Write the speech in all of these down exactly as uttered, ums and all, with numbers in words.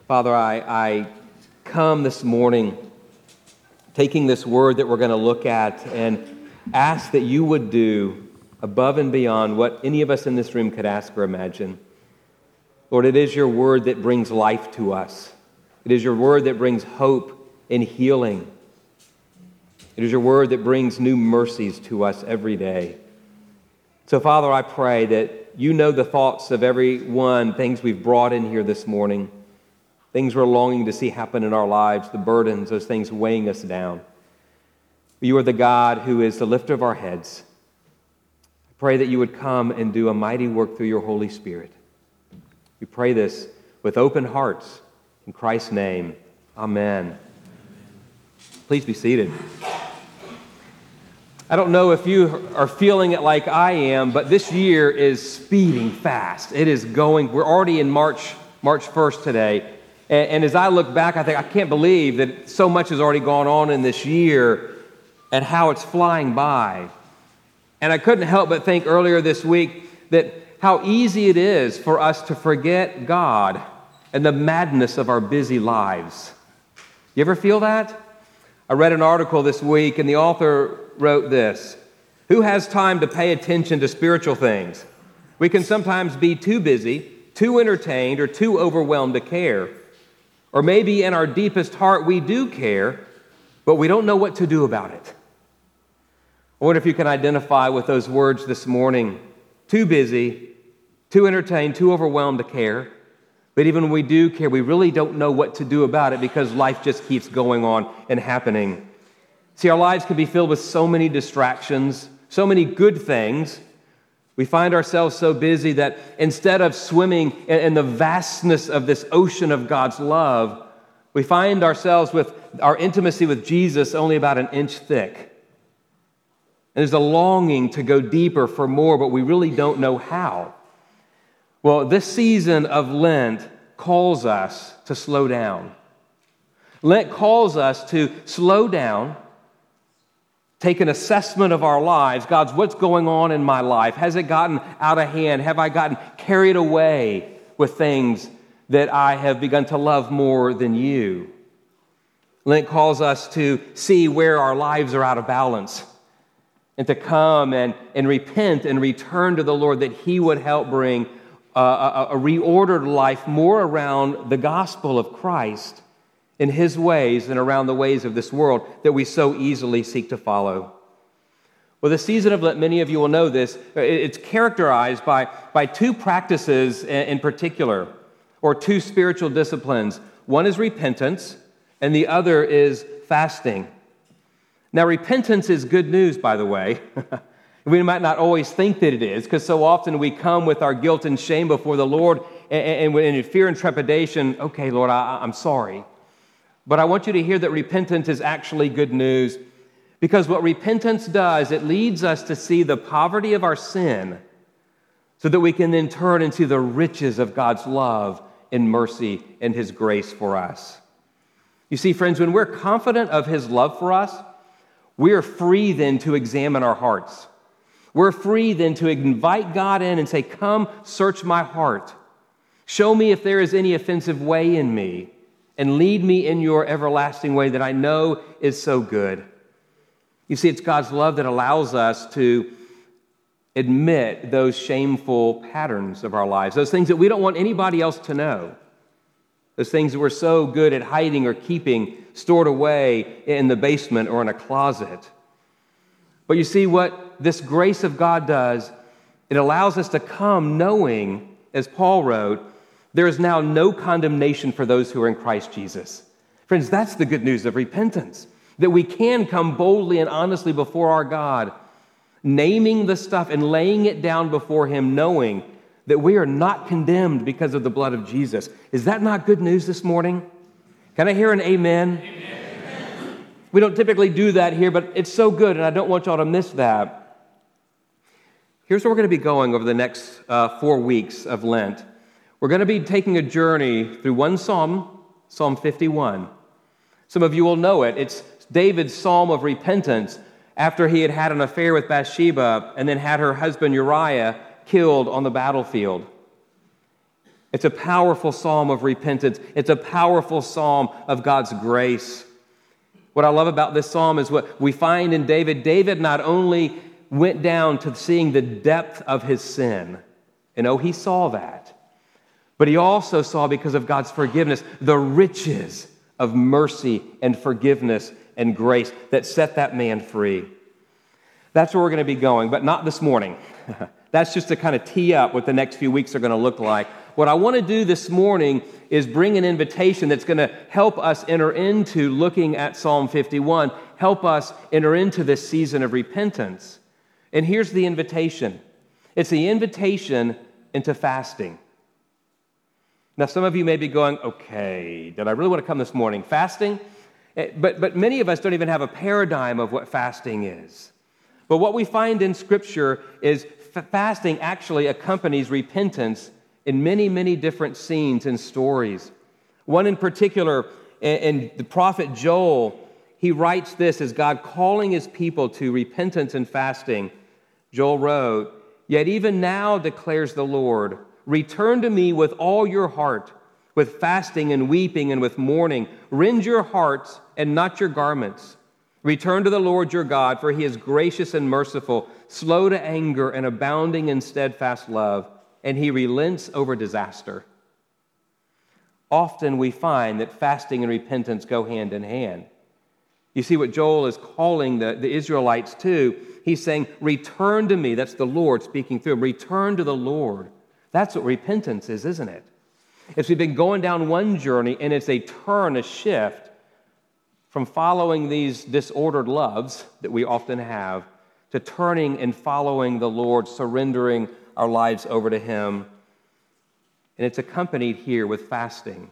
Father, I, I come this morning taking this word that we're going to look at and ask that you would do above and beyond what any of us in this room could ask or imagine. Lord, it is your word that brings life to us. It is your word that brings hope and healing. It is your word that brings new mercies to us every day. So, Father, I pray that you know the thoughts of every one, things we've brought in here this morning, things we're longing to see happen in our lives, the burdens, those things weighing us down. You are the God who is the lifter of our heads. I pray that you would come and do a mighty work through your Holy Spirit. We pray this with open hearts. In Christ's name, amen. Please be seated. I don't know if you are feeling it like I am, but this year is speeding fast. It is going, we're already in March, March first today. And, and as I look back, I think, I can't believe that so much has already gone on in this year and how it's flying by. And I couldn't help but think earlier this week that how easy it is for us to forget God and the madness of our busy lives. You ever feel that? I read an article this week, and the author wrote this: who has time to pay attention to spiritual things? We can sometimes be too busy, too entertained, or too overwhelmed to care. Or maybe in our deepest heart we do care, but we don't know what to do about it. I wonder if you can identify with those words this morning. Too busy, too entertained, too overwhelmed to care. But even when we do care, we really don't know what to do about it because life just keeps going on and happening. See, our lives can be filled with so many distractions, so many good things. We find ourselves so busy that instead of swimming in the vastness of this ocean of God's love, we find ourselves with our intimacy with Jesus only about an inch thick. And there's a longing to go deeper for more, but we really don't know how. Well, this season of Lent calls us to slow down. Lent calls us to slow down, take an assessment of our lives. God's, what's going on in my life? Has it gotten out of hand? Have I gotten carried away with things that I have begun to love more than you? Lent calls us to see where our lives are out of balance and to come and, and repent and return to the Lord that He would help bring a, a reordered life more around the gospel of Christ in His ways than around the ways of this world that we so easily seek to follow. Well, the season of Lent, many of you will know this, it's characterized by, by two practices in particular, or two spiritual disciplines. One is repentance, and the other is fasting. Now, repentance is good news, by the way. We might not always think that it is, because so often we come with our guilt and shame before the Lord, and, and in fear and trepidation, okay, Lord, I, I'm sorry. But I want you to hear that repentance is actually good news, because what repentance does, it leads us to see the poverty of our sin so that we can then turn and see the riches of God's love and mercy and His grace for us. You see, friends, when we're confident of His love for us, we are free then to examine our hearts. We're free then to invite God in and say, come, search my heart. Show me if there is any offensive way in me, and lead me in your everlasting way that I know is so good. You see, it's God's love that allows us to admit those shameful patterns of our lives, those things that we don't want anybody else to know, those things that we're so good at hiding or keeping stored away in the basement or in a closet. But you see what this grace of God does, it allows us to come knowing, as Paul wrote, there is now no condemnation for those who are in Christ Jesus. Friends, that's the good news of repentance, that we can come boldly and honestly before our God, naming the stuff and laying it down before Him, knowing that we are not condemned because of the blood of Jesus. Is that not good news this morning? Can I hear an amen? Amen. We don't typically do that here, but it's so good, and I don't want y'all to miss that. Here's where we're going to be going over the next uh, four weeks of Lent. We're going to be taking a journey through one psalm, Psalm fifty-one. Some of you will know it. It's David's psalm of repentance after he had had an affair with Bathsheba and then had her husband Uriah killed on the battlefield. It's a powerful psalm of repentance. It's a powerful psalm of God's grace. What I love about this psalm is what we find in David. David not only went down to seeing the depth of his sin, and oh, he saw that, but he also saw, because of God's forgiveness, the riches of mercy and forgiveness and grace that set that man free. That's where we're going to be going, but not this morning. That's just to kind of tee up what the next few weeks are going to look like. What I want to do this morning is bring an invitation that's going to help us enter into looking at Psalm fifty-one, help us enter into this season of repentance. And here's the invitation. It's the invitation into fasting. Now, some of you may be going, okay, did I really want to come this morning? Fasting? But, but many of us don't even have a paradigm of what fasting is. But what we find in Scripture is f- fasting actually accompanies repentance in many, many different scenes and stories. One in particular, in the prophet Joel, he writes this as God calling his people to repentance and fasting. Joel wrote, "Yet even now declares the Lord, return to me with all your heart, with fasting and weeping and with mourning. Rend your hearts and not your garments. Return to the Lord your God, for he is gracious and merciful, slow to anger and abounding in steadfast love, and he relents over disaster." Often we find that fasting and repentance go hand in hand. You see what Joel is calling the, the Israelites to? He's saying, return to me. That's the Lord speaking through him. Return to the Lord. That's what repentance is, isn't it? It's we've been going down one journey, and it's a turn, a shift from following these disordered loves that we often have to turning and following the Lord, surrendering our lives over to him. And it's accompanied here with fasting.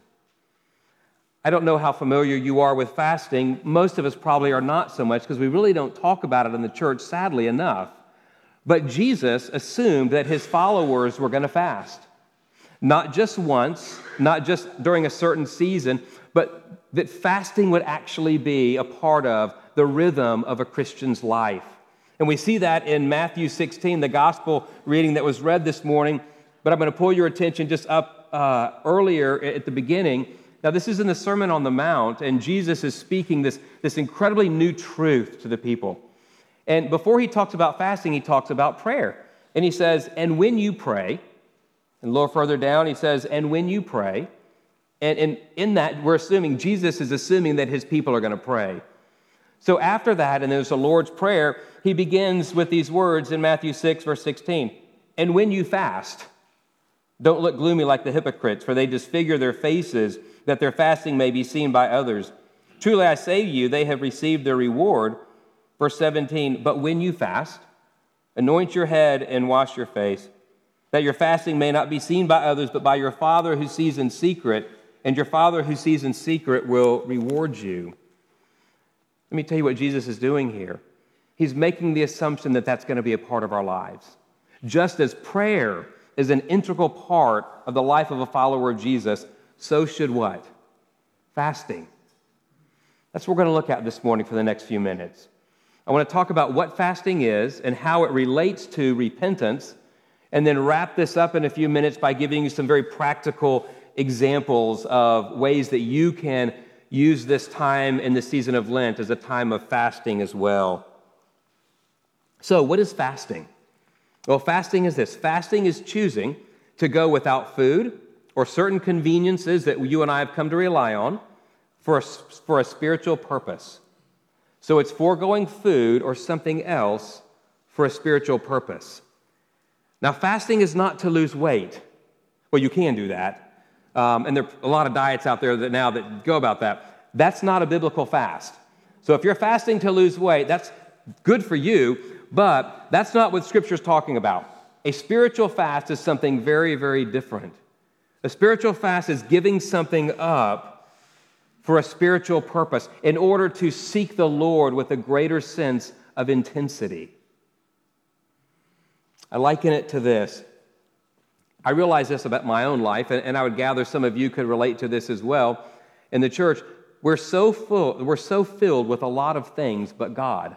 I don't know how familiar you are with fasting. Most of us probably are not so much because we really don't talk about it in the church, sadly enough. But Jesus assumed that his followers were going to fast. Not just once, not just during a certain season, but that fasting would actually be a part of the rhythm of a Christian's life. And we see that in Matthew sixteen, the gospel reading that was read this morning. But I'm going to pull your attention just up uh, earlier at the beginning. Now, this is in the Sermon on the Mount, and Jesus is speaking this, this incredibly new truth to the people. And before he talks about fasting, he talks about prayer. And he says, and when you pray, and a little further down, he says, and when you pray, and, and in that, we're assuming, Jesus is assuming that his people are going to pray. So after that, and there's the Lord's Prayer, he begins with these words in Matthew six, verse sixteen, and when you fast, don't look gloomy like the hypocrites, for they disfigure their faces, that their fasting may be seen by others. Truly I say to you, they have received their reward. Verse seventeen, but when you fast, anoint your head and wash your face, that your fasting may not be seen by others, but by your Father who sees in secret, and your Father who sees in secret will reward you. Let me tell you what Jesus is doing here. He's making the assumption that that's going to be a part of our lives. Just as prayer is an integral part of the life of a follower of Jesus, so should what? Fasting. That's what we're going to look at this morning for the next few minutes. I want to talk about what fasting is and how it relates to repentance, and then wrap this up in a few minutes by giving you some very practical examples of ways that you can use this time in the season of Lent as a time of fasting as well. So, what is fasting? Well, fasting is this. Fasting is choosing to go without food or certain conveniences that you and I have come to rely on for a, for a spiritual purpose. So it's foregoing food or something else for a spiritual purpose. Now, fasting is not to lose weight. Well, you can do that. Um, and there are a lot of diets out there that now that go about that. That's not a biblical fast. So if you're fasting to lose weight, that's good for you, but that's not what Scripture's talking about. A spiritual fast is something very, very different. A spiritual fast is giving something up for a spiritual purpose in order to seek the Lord with a greater sense of intensity. I liken it to this. I realize this about my own life, and I would gather some of you could relate to this as well. In the church, we're so full, we're so filled with a lot of things but God.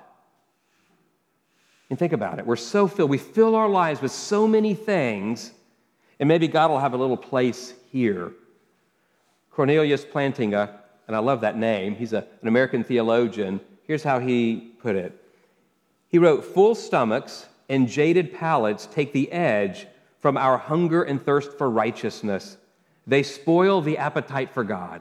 And think about it. We're so filled. We fill our lives with so many things, And maybe God will have a little place here. Cornelius Plantinga, and I love that name, he's a, an American theologian. Here's how he put it. He wrote, "Full stomachs and jaded palates take the edge from our hunger and thirst for righteousness. They spoil the appetite for God."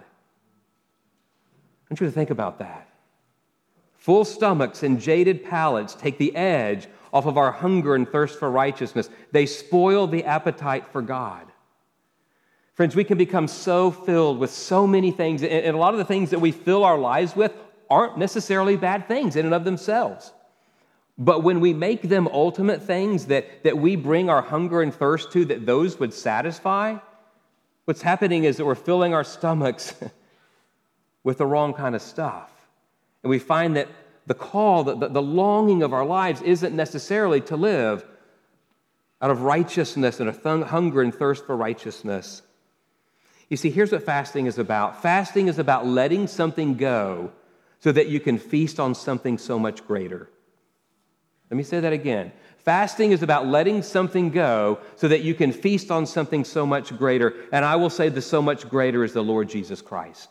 I want you to think about that. Full stomachs and jaded palates take the edge off of our hunger and thirst for righteousness. They spoil the appetite for God. Friends, we can become so filled with so many things, and a lot of the things that we fill our lives with aren't necessarily bad things in and of themselves. But when we make them ultimate things that, that we bring our hunger and thirst to, that those would satisfy, what's happening is that we're filling our stomachs with the wrong kind of stuff. And we find that the call, the, the longing of our lives isn't necessarily to live out of righteousness and a th- hunger and thirst for righteousness. You see, here's what fasting is about. Fasting is about letting something go so that you can feast on something so much greater. Let me say that again. Fasting is about letting something go so that you can feast on something so much greater. And I will say the so much greater is the Lord Jesus Christ.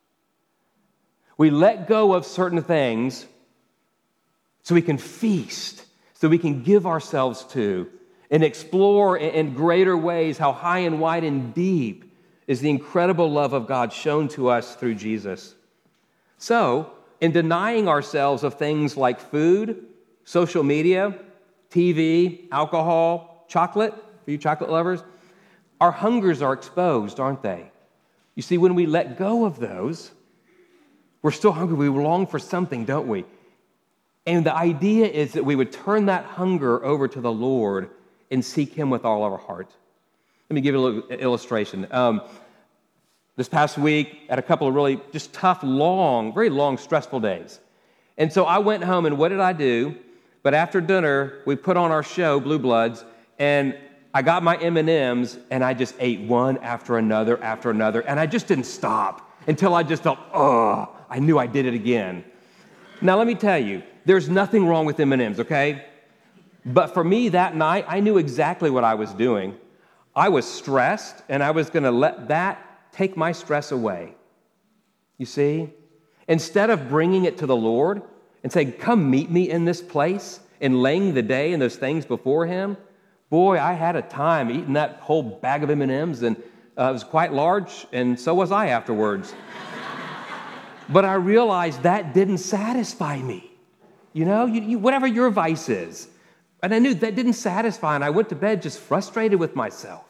We let go of certain things so we can feast, so we can give ourselves to and explore in greater ways how high and wide and deep is the incredible love of God shown to us through Jesus. So, in denying ourselves of things like food, social media, T V, alcohol, chocolate, for you chocolate lovers, our hungers are exposed, aren't they? You see, when we let go of those, we're still hungry. We long for something, don't we? And the idea is that we would turn that hunger over to the Lord and seek Him with all our heart. Let me give you a little illustration. Um, this past week, I had a couple of really just tough, long, very long, stressful days. And so I went home, and what did I do? But after dinner, we put on our show, Blue Bloods, and I got my M and M's, and I just ate one after another after another, and I just didn't stop until I just felt, oh, I knew I did it again. Now, let me tell you, there's nothing wrong with M and M's, okay? But for me that night, I knew exactly what I was doing. I was stressed, and I was going to let that take my stress away. You see? Instead of bringing it to the Lord and saying, come meet me in this place, and laying the day and those things before Him, boy, I had a time eating that whole bag of M and M's, and uh, it was quite large, and so was I afterwards. But I realized that didn't satisfy me. You know, you, you, whatever your vice is. And I knew that didn't satisfy, and I went to bed just frustrated with myself.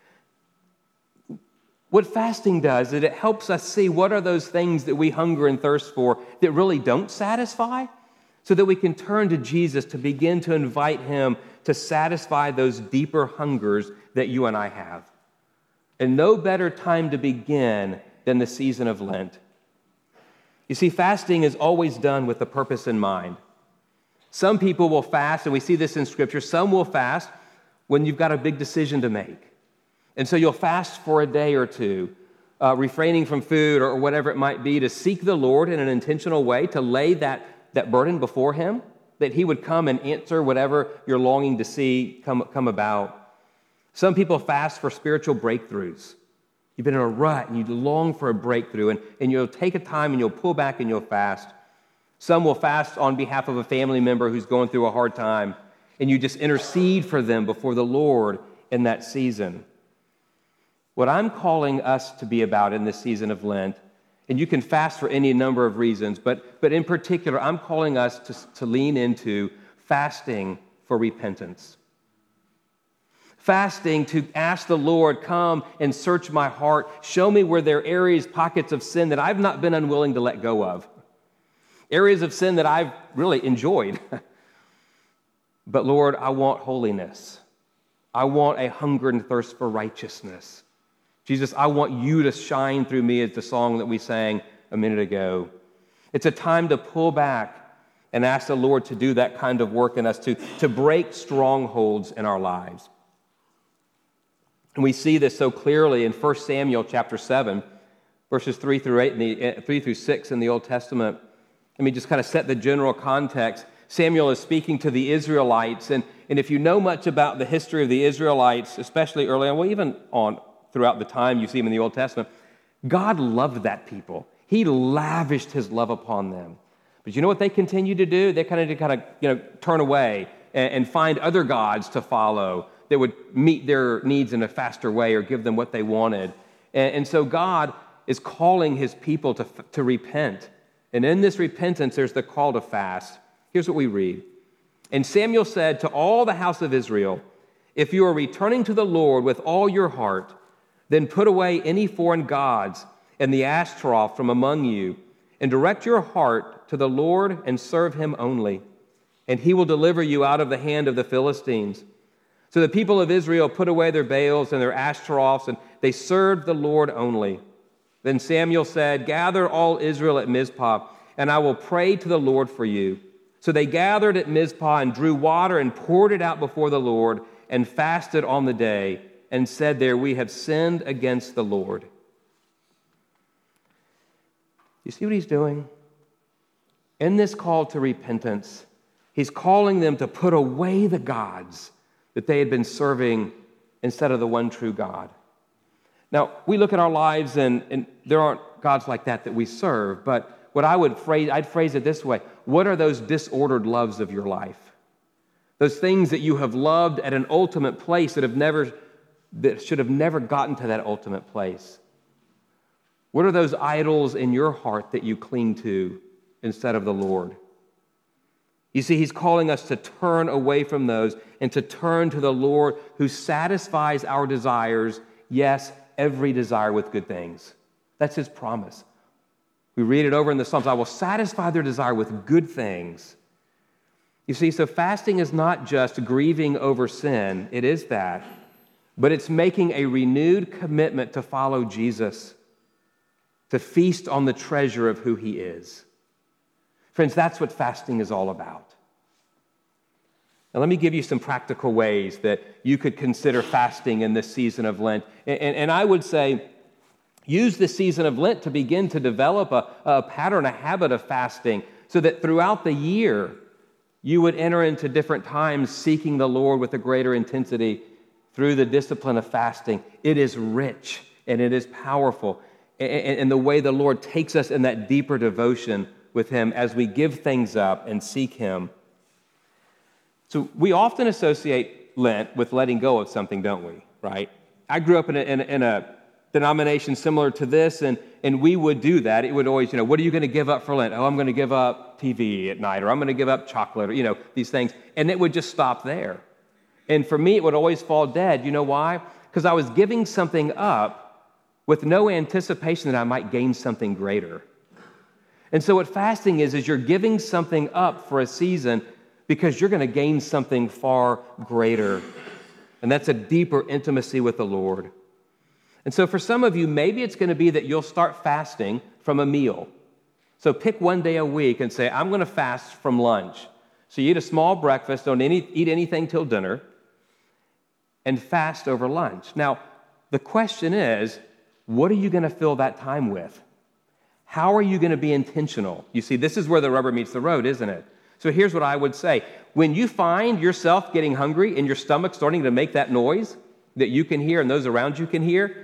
What fasting does is it helps us see what are those things that we hunger and thirst for that really don't satisfy, so that we can turn to Jesus to begin to invite Him to satisfy those deeper hungers that you and I have. And no better time to begin than the season of Lent. You see, fasting is always done with a purpose in mind. Some people will fast, and we see this in Scripture. Some will fast when you've got a big decision to make. And so you'll fast for a day or two, uh, refraining from food or whatever it might be, to seek the Lord in an intentional way, to lay that, that burden before Him, that He would come and answer whatever you're longing to see come, come about. Some people fast for spiritual breakthroughs. You've been in a rut and you long for a breakthrough, and, and you'll take a time and you'll pull back and you'll fast. Some will fast on behalf of a family member who's going through a hard time, and you just intercede for them before the Lord in that season. What I'm calling us to be about in this season of Lent, and you can fast for any number of reasons, but, but in particular, I'm calling us to, to lean into fasting for repentance. Fasting to ask the Lord, come and search my heart. Show me where there are areas, pockets of sin that I've not been unwilling to let go of. Areas of sin that I've really enjoyed. But Lord, I want holiness. I want a hunger and thirst for righteousness. Jesus, I want you to shine through me, as the song that we sang a minute ago. It's a time to pull back and ask the Lord to do that kind of work in us, to, to break strongholds in our lives. And we see this so clearly in First Samuel chapter seven, verses three through eight, in the, three through six in the Old Testament. Let me just kind of set the general context. Samuel is speaking to the Israelites, and, and if you know much about the history of the Israelites, especially early on, well, even on throughout the time you see them in the Old Testament, God loved that people. He lavished his love upon them. But you know what they continue to do? They kind of kind of you know turn away and, and find other gods to follow that would meet their needs in a faster way or give them what they wanted. And, and so God is calling his people to, to repent. And in this repentance, there's the call to fast. Here's what we read. And Samuel said to all the house of Israel, if you are returning to the Lord with all your heart, then put away any foreign gods and the Ashtaroth from among you, and direct your heart to the Lord and serve him only, and he will deliver you out of the hand of the Philistines. So the people of Israel put away their Baals and their Ashtaroths, and they served the Lord only. Then Samuel said, gather all Israel at Mizpah, and I will pray to the Lord for you. So they gathered at Mizpah and drew water and poured it out before the Lord and fasted on the day and said there, we have sinned against the Lord. You see what he's doing? In this call to repentance, he's calling them to put away the gods that they had been serving instead of the one true God. Now, we look at our lives and, and there aren't gods like that that we serve, but what I would phrase, I'd phrase it this way. What are those disordered loves of your life? Those things that you have loved at an ultimate place that have never, that should have never gotten to that ultimate place. What are those idols in your heart that you cling to instead of the Lord? You see, he's calling us to turn away from those and to turn to the Lord who satisfies our desires, yes, every desire with good things. That's his promise. We read it over in the Psalms. I will satisfy their desire with good things. You see, so fasting is not just grieving over sin. It is that. But it's making a renewed commitment to follow Jesus, to feast on the treasure of who he is. Friends, that's what fasting is all about. Now, let me give you some practical ways that you could consider fasting in this season of Lent. And, and, and I would say, use this season of Lent to begin to develop a, a pattern, a habit of fasting, so that throughout the year, you would enter into different times seeking the Lord with a greater intensity through the discipline of fasting. It is rich and it is powerful. And, and the way the Lord takes us in that deeper devotion with him as we give things up and seek him. So we often associate Lent with letting go of something, don't we? Right? I grew up in a, in a, in a denomination similar to this, and, and we would do that. It would always, you know, what are you going to give up for Lent? Oh, I'm going to give up T V at night, or I'm going to give up chocolate, or, you know, these things. And it would just stop there. And for me, it would always fall dead. You know why? Because I was giving something up with no anticipation that I might gain something greater. And so what fasting is, is you're giving something up for a season because you're going to gain something far greater. And that's a deeper intimacy with the Lord. And so for some of you, maybe it's going to be that you'll start fasting from a meal. So pick one day a week and say, I'm going to fast from lunch. So you eat a small breakfast, don't any, eat anything till dinner, and fast over lunch. Now, the question is, what are you going to fill that time with? How are you going to be intentional? You see, this is where the rubber meets the road, isn't it? So here's what I would say. When you find yourself getting hungry and your stomach starting to make that noise that you can hear and those around you can hear,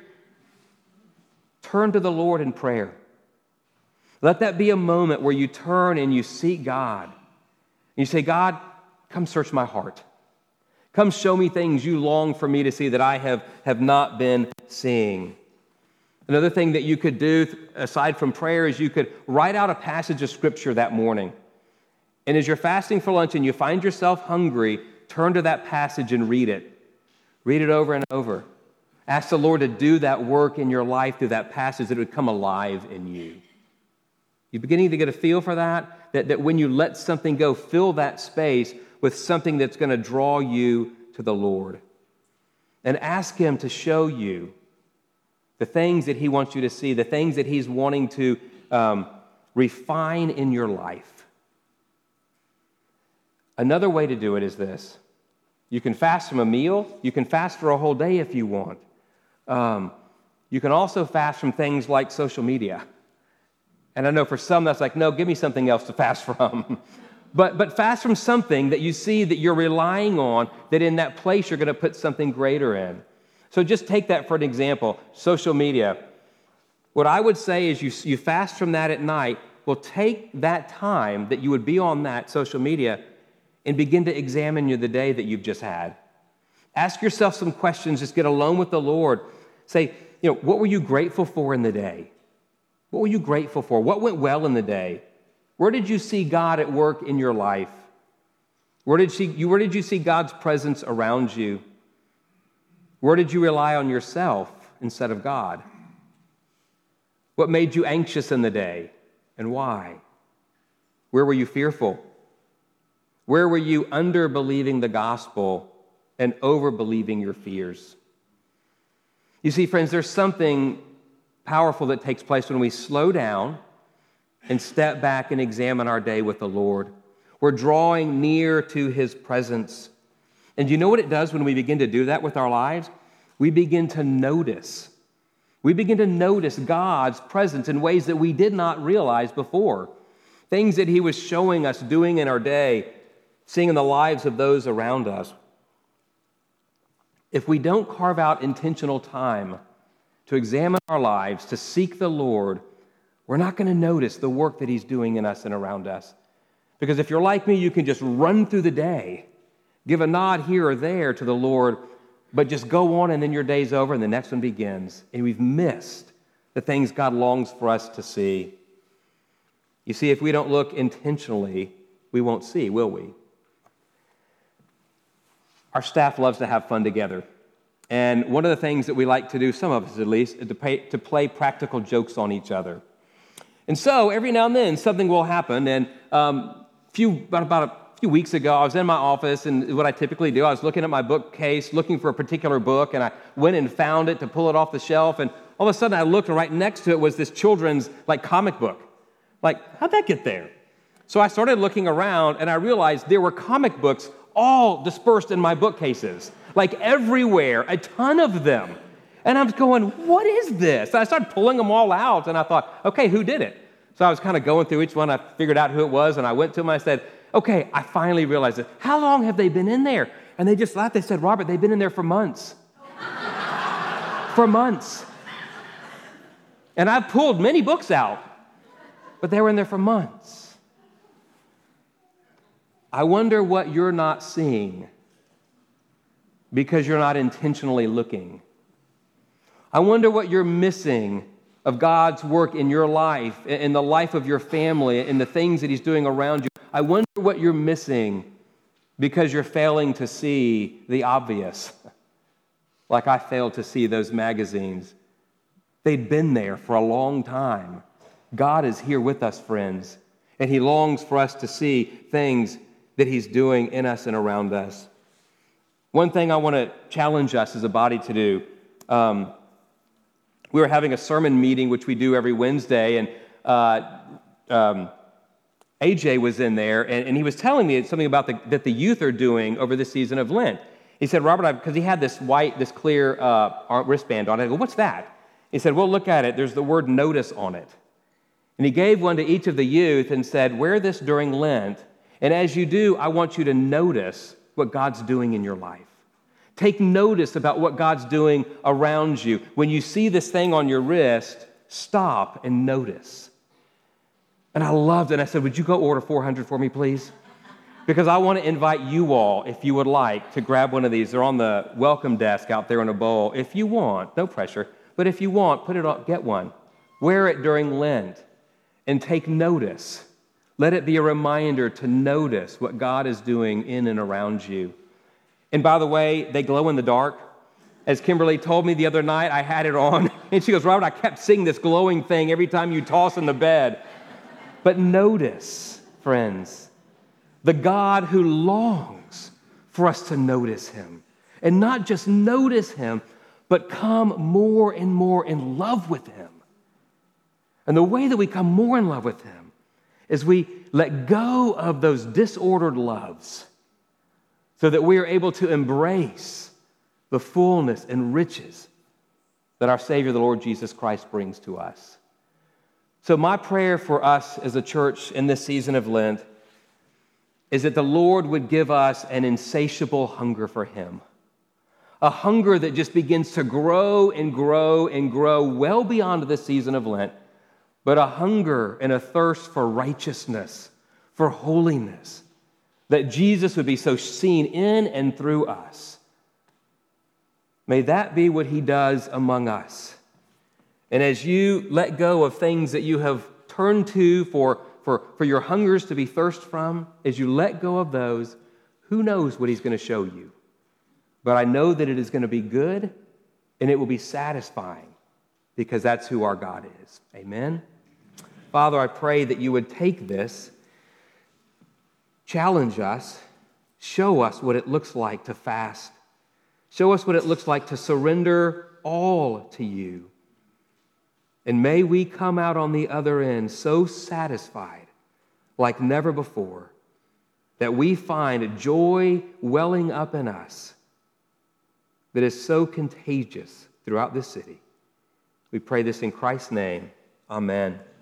turn to the Lord in prayer. Let that be a moment where you turn and you seek God. And you say, God, come search my heart. Come show me things you long for me to see that I have, have not been seeing. Another thing that you could do, aside from prayer, is you could write out a passage of Scripture that morning. And as you're fasting for lunch and you find yourself hungry, turn to that passage and read it. Read it over and over. Ask the Lord to do that work in your life through that passage, that it would come alive in you. You're beginning to get a feel for that? That, that when you let something go, fill that space with something that's going to draw you to the Lord. And ask him to show you the things that he wants you to see, the things that he's wanting to um, refine in your life. Another way to do it is this. You can fast from a meal. You can fast for a whole day if you want. Um, you can also fast from things like social media. And I know for some that's like, no, give me something else to fast from. But, but fast from something that you see that you're relying on, that in that place you're going to put something greater in. So just take that for an example, social media. What I would say is you, you fast from that at night. Well, take that time that you would be on that social media and begin to examine the day that you've just had. Ask yourself some questions. Just get alone with the Lord. Say, you know, what were you grateful for in the day? What were you grateful for? What went well in the day? Where did you see God at work in your life? Where did, she, you, where did you see God's presence around you? Where did you rely on yourself instead of God? What made you anxious in the day and why? Where were you fearful? Where were you under-believing the gospel and over-believing your fears? You see, friends, there's something powerful that takes place when we slow down and step back and examine our day with the Lord. We're drawing near to His presence. And you know what it does when we begin to do that with our lives? We begin to notice. We begin to notice God's presence in ways that we did not realize before. Things that He was showing us doing in our day, seeing in the lives of those around us. If we don't carve out intentional time to examine our lives, to seek the Lord, we're not going to notice the work that He's doing in us and around us. Because if you're like me, you can just run through the day, give a nod here or there to the Lord, but just go on and then your day's over and the next one begins. And we've missed the things God longs for us to see. You see, if we don't look intentionally, we won't see, will we? Our staff loves to have fun together. And one of the things that we like to do, some of us at least, is to, pay, to play practical jokes on each other. And so every now and then something will happen. And um, few, about, about a few weeks ago, I was in my office, and what I typically do, I was looking at my bookcase, looking for a particular book, and I went and found it to pull it off the shelf. And all of a sudden I looked, and right next to it was this children's like comic book. Like, how'd that get there? So I started looking around, and I realized there were comic books all dispersed in my bookcases, like everywhere, a ton of them. And I was going, what is this? And I started pulling them all out, and I thought, okay, who did it? So I was kind of going through each one. I figured out who it was, and I went to them, and I said, okay, I finally realized it. How long have they been in there? And they just laughed. They said, Robert, they've been in there for months. For months. And I've pulled many books out, but they were in there for months. I wonder what you're not seeing because you're not intentionally looking. I wonder what you're missing of God's work in your life, in the life of your family, in the things that He's doing around you. I wonder what you're missing because you're failing to see the obvious, like I failed to see those magazines. They'd been there for a long time. God is here with us, friends, and He longs for us to see things that He's doing in us and around us. One thing I want to challenge us as a body to do, um, we were having a sermon meeting, which we do every Wednesday, and uh, um, A J was in there, and, and he was telling me something about the, that the youth are doing over this season of Lent. He said, Robert, because he had this white, this clear uh, wristband on. I go, what's that? He said, well, look at it. There's the word notice on it. And he gave one to each of the youth and said, wear this during Lent. And as you do, I want you to notice what God's doing in your life. Take notice about what God's doing around you. When you see this thing on your wrist, stop and notice. And I loved it. I said, would you go order four hundred for me, please? Because I want to invite you all, if you would like, to grab one of these. They're on the welcome desk out there in a bowl. If you want, no pressure, but if you want, put it on, get one. Wear it during Lent and take notice. Let it be a reminder to notice what God is doing in and around you. And by the way, they glow in the dark. As Kimberly told me the other night, I had it on, and she goes, Robert, I kept seeing this glowing thing every time you toss in the bed. But notice, friends, the God who longs for us to notice Him. And not just notice Him, but come more and more in love with Him. And the way that we come more in love with Him is we let go of those disordered loves so that we are able to embrace the fullness and riches that our Savior, the Lord Jesus Christ, brings to us. So my prayer for us as a church in this season of Lent is that the Lord would give us an insatiable hunger for him. A hunger that just begins to grow and grow and grow well beyond the season of Lent, but a hunger and a thirst for righteousness, for holiness, that Jesus would be so seen in and through us. May that be what he does among us. And as you let go of things that you have turned to for, for, for your hungers to be thirst from, as you let go of those, who knows what he's going to show you? But I know that it is going to be good and it will be satisfying because that's who our God is. Amen? Father, I pray that you would take this, challenge us, show us what it looks like to fast. Show us what it looks like to surrender all to you. And may we come out on the other end so satisfied like never before that we find joy welling up in us that is so contagious throughout this city. We pray this in Christ's name. Amen.